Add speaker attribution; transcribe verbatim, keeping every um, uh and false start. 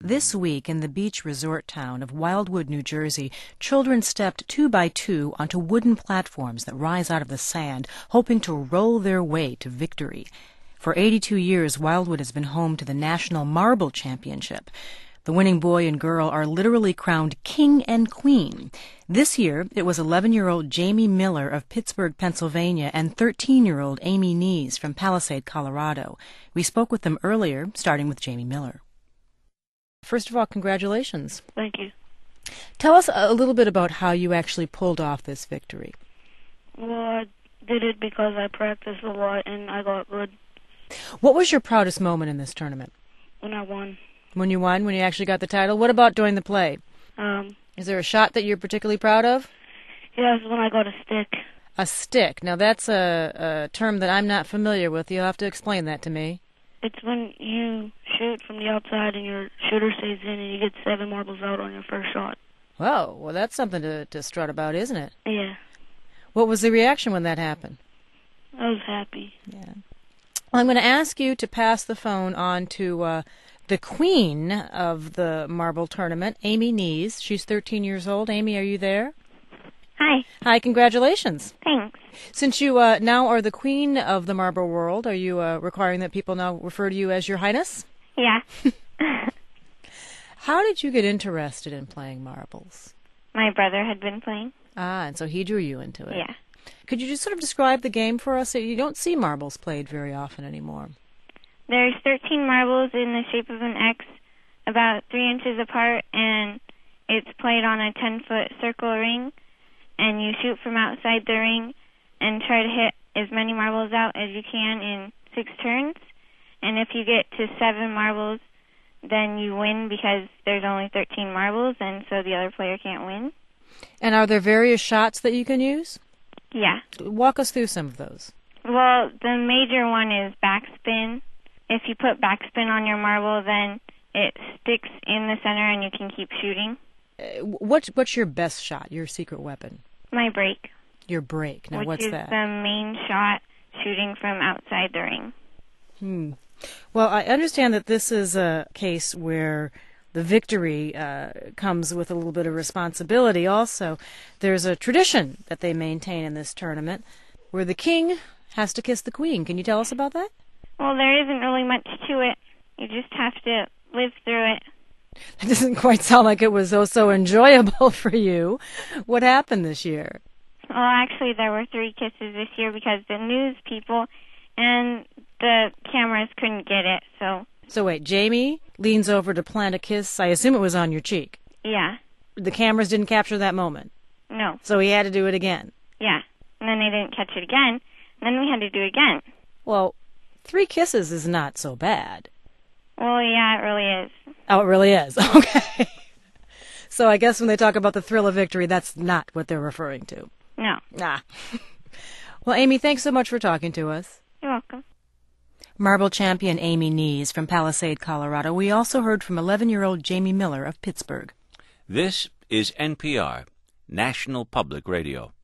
Speaker 1: This week in the beach resort town of Wildwood, New Jersey, children stepped two by two onto wooden platforms that rise out of the sand, hoping to roll their way to victory. For eighty-two years, Wildwood has been home to the National Marble Championship. The winning boy and girl are literally crowned king and queen. This year, it was eleven-year-old Jamie Miller of Pittsburgh, Pennsylvania, and thirteen-year-old Amy Nees from Palisade, Colorado. We spoke with them earlier, starting with Jamie Miller. First of all, congratulations.
Speaker 2: Thank you.
Speaker 1: Tell us a little bit about how you actually pulled off this victory.
Speaker 2: Well, I did it because I practiced a lot and I got good.
Speaker 1: What was your proudest moment in this tournament?
Speaker 2: When I won.
Speaker 1: When you won, when you actually got the title? What about during the play?
Speaker 2: Um,
Speaker 1: Is there a shot that you're particularly proud of?
Speaker 2: Yes, when I got a stick.
Speaker 1: A stick. Now, that's a, a term that I'm not familiar with. You'll have to explain that to me.
Speaker 2: It's when you shoot from the outside and your shooter stays in and you get seven marbles out on your first shot.
Speaker 1: Whoa, well, that's something to, to strut about, isn't it?
Speaker 2: Yeah.
Speaker 1: What was the reaction when that happened?
Speaker 2: I was happy.
Speaker 1: Yeah. Well, I'm going to ask you to pass the phone on to uh, the queen of the marble tournament, Amy Nees. She's thirteen years old. Amy, are you there?
Speaker 3: Hi.
Speaker 1: Hi, congratulations.
Speaker 3: Thanks.
Speaker 1: Since you uh, now are the queen of the marble world, are you uh, requiring that people now refer to you as Your Highness?
Speaker 3: Yeah.
Speaker 1: How did you get interested in playing marbles?
Speaker 3: My brother had been playing.
Speaker 1: Ah, and so he drew you into it.
Speaker 3: Yeah.
Speaker 1: Could you just sort of describe the game for us? You don't see marbles played very often anymore.
Speaker 3: There's thirteen marbles in the shape of an X, about three inches apart, and it's played on a ten-foot circle ring, and you shoot from outside the ring and try to hit as many marbles out as you can in six turns. And if you get to seven marbles, then you win because there's only thirteen marbles, and so the other player can't win.
Speaker 1: And are there various shots that you can use?
Speaker 3: Yeah.
Speaker 1: Walk us through some of those.
Speaker 3: Well, the major one is backspin. If you put backspin on your marble, then it sticks in the center and you can keep shooting.
Speaker 1: Uh, what's, what's your best shot, your secret weapon?
Speaker 3: My break.
Speaker 1: Your break. Now,
Speaker 3: which
Speaker 1: what's
Speaker 3: is
Speaker 1: that?
Speaker 3: the main shot, shooting from outside the ring.
Speaker 1: Hmm. Well, I understand that this is a case where the victory uh, comes with a little bit of responsibility also. There's a tradition that they maintain in this tournament where the king has to kiss the queen. Can you tell us about that?
Speaker 3: Well, there isn't really much to it. You just have to live through it.
Speaker 1: It doesn't quite sound like it was oh so enjoyable for you. What happened this year?
Speaker 3: Well, actually, there were three kisses this year because the news people and the cameras couldn't get it, so...
Speaker 1: So wait, Jamie leans over to plant a kiss. I assume it was on your cheek.
Speaker 3: Yeah.
Speaker 1: The cameras didn't capture that moment.
Speaker 3: No.
Speaker 1: So he had to do it again.
Speaker 3: Yeah. And then they didn't catch it again. And then we had to do it again.
Speaker 1: Well, three kisses is not so bad.
Speaker 3: Well, yeah, it really is.
Speaker 1: Oh, it really is. Okay. So I guess when they talk about the thrill of victory, that's not what they're referring to.
Speaker 3: No.
Speaker 1: Ah. Well, Amy, thanks so much for talking to us.
Speaker 3: You're welcome.
Speaker 1: Marble champion Amy Nees from Palisade, Colorado. We also heard from eleven-year-old Jamie Miller of Pittsburgh.
Speaker 4: This is N P R, National Public Radio.